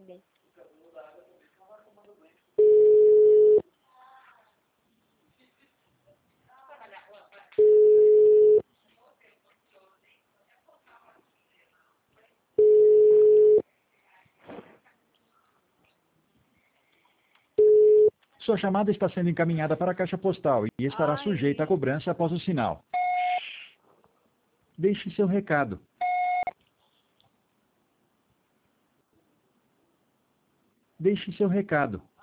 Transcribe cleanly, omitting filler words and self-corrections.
Bem. Sua chamada está sendo encaminhada para a caixa postal e estará sujeita a cobrança após o sinal. Deixe seu recado. Deixe seu recado.